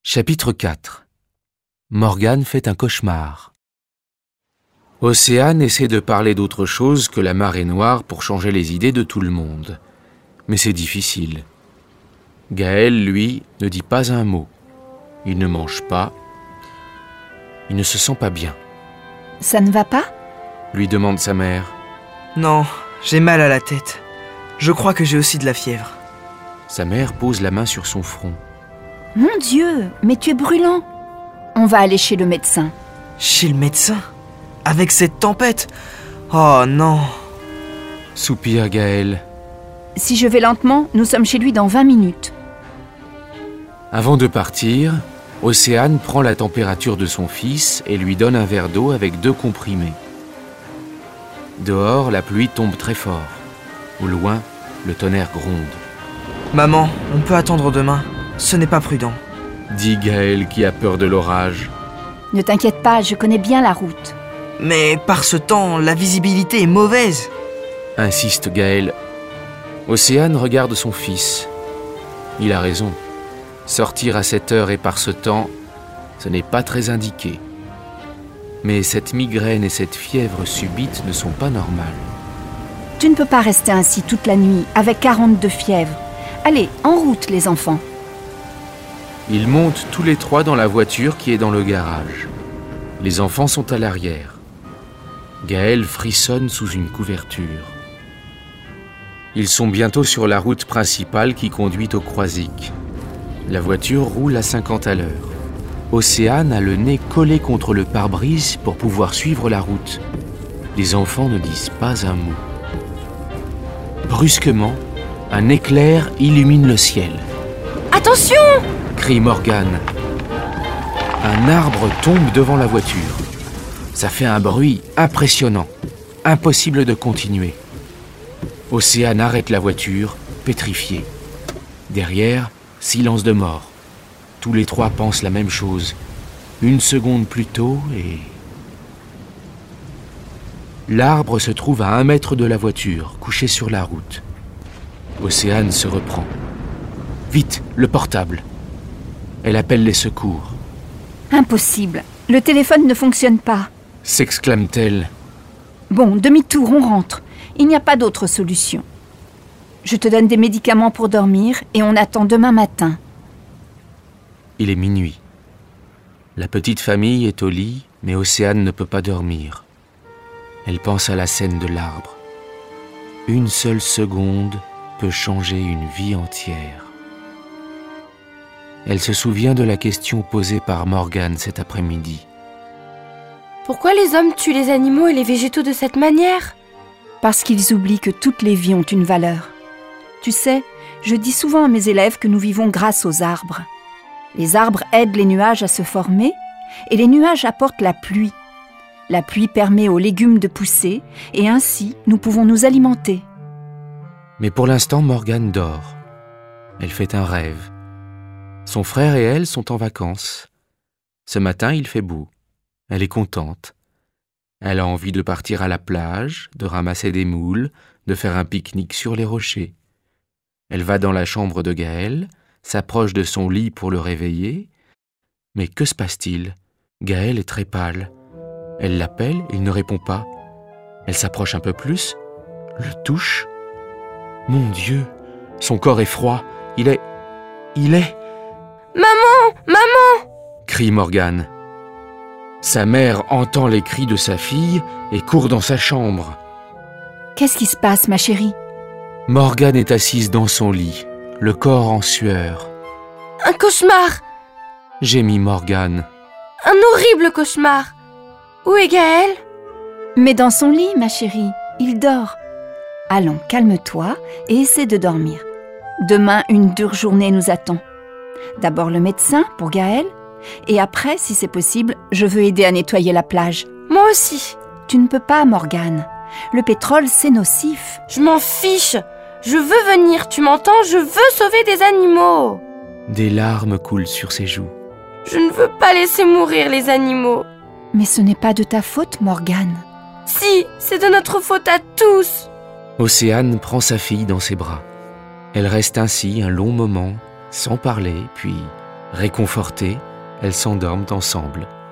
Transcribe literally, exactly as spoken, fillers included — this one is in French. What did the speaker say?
Chapitre quatre. Morgane fait un cauchemar. Océane essaie de parler d'autre chose que la marée noire pour changer les idées de tout le monde. Mais c'est difficile. Gaël, lui, ne dit pas un mot. Il ne mange pas. Il ne se sent pas bien. « Ça ne va pas ?» lui demande sa mère. « Non, j'ai mal à la tête. Je crois que j'ai aussi de la fièvre. » Sa mère pose la main sur son front. « Mon Dieu, mais tu es brûlant. On va aller chez le médecin. »« Chez le médecin ? Avec cette tempête ? Oh non !» soupire Gaël. « Si je vais lentement, nous sommes chez lui dans vingt minutes. » Avant de partir, Océane prend la température de son fils et lui donne un verre d'eau avec deux comprimés. Dehors, la pluie tombe très fort. Au loin, le tonnerre gronde. « Maman, on peut attendre demain. Ce n'est pas prudent. » dit Gaël qui a peur de l'orage. « Ne t'inquiète pas, je connais bien la route. »« Mais par ce temps, la visibilité est mauvaise. » insiste Gaël. Océane regarde son fils. Il a raison. Sortir à cette heure et par ce temps, ce n'est pas très indiqué. Mais cette migraine et cette fièvre subite ne sont pas normales. Tu ne peux pas rester ainsi toute la nuit, avec quarante de fièvre. Allez, en route les enfants. » Ils montent tous les trois dans la voiture qui est dans le garage. Les enfants sont à l'arrière. Gaël frissonne sous une couverture. Ils sont bientôt sur la route principale qui conduit au Croisic. La voiture roule à cinquante à l'heure. Océane a le nez collé contre le pare-brise pour pouvoir suivre la route. Les enfants ne disent pas un mot. Brusquement, un éclair illumine le ciel. « Attention !» crie Morgane. Un arbre tombe devant la voiture. Ça fait un bruit impressionnant. Impossible de continuer. Océane arrête la voiture, pétrifiée. Derrière, silence de mort. Tous les trois pensent la même chose. Une seconde plus tôt et... L'arbre se trouve à un mètre de la voiture, couché sur la route. Océane se reprend. Vite, le portable. Elle appelle les secours. « Impossible, le téléphone ne fonctionne pas. » s'exclame-t-elle. « Bon, demi-tour, on rentre. Il n'y a pas d'autre solution. Je te donne des médicaments pour dormir et on attend demain matin. » Il est minuit. La petite famille est au lit, mais Océane ne peut pas dormir. Elle pense à la scène de l'arbre. Une seule seconde peut changer une vie entière. Elle se souvient de la question posée par Morgane cet après-midi. « Pourquoi les hommes tuent les animaux et les végétaux de cette manière ?» Parce qu'ils oublient que toutes les vies ont une valeur. Tu sais, je dis souvent à mes élèves que nous vivons grâce aux arbres. Les arbres aident les nuages à se former et les nuages apportent la pluie. La pluie permet aux légumes de pousser et ainsi nous pouvons nous alimenter. Mais pour l'instant, Morgane dort. Elle fait un rêve. Son frère et elle sont en vacances. Ce matin, il fait beau. Elle est contente. Elle a envie de partir à la plage, de ramasser des moules, de faire un pique-nique sur les rochers. Elle va dans la chambre de Gaël, s'approche de son lit pour le réveiller. Mais que se passe-t-il ? Gaël est très pâle. Elle l'appelle, il ne répond pas. Elle s'approche un peu plus, le touche. Mon Dieu, son corps est froid. Il est... Il est... Maman, maman !» crie Morgane. Sa mère entend les cris de sa fille et court dans sa chambre. « Qu'est-ce qui se passe, ma chérie ?» Morgane est assise dans son lit, le corps en sueur. « Un cauchemar !» gémit Morgane. « Un horrible cauchemar ! Où est Gaël ?»« Mais dans son lit, ma chérie, il dort. Allons, calme-toi et essaie de dormir. Demain, une dure journée nous attend. D'abord le médecin pour Gaël, et après, si c'est possible, je veux aider à nettoyer la plage. »« Moi aussi. »« Tu ne peux pas, Morgane. Le pétrole, c'est nocif. »« Je m'en fiche. Je veux venir, tu m'entends ? Je veux sauver des animaux. » Des larmes coulent sur ses joues. « Je ne veux pas laisser mourir les animaux. »« Mais ce n'est pas de ta faute, Morgane. »« Si, c'est de notre faute à tous. » Océane prend sa fille dans ses bras. Elle reste ainsi un long moment, sans parler, puis Réconfortées, elles s'endorment ensemble.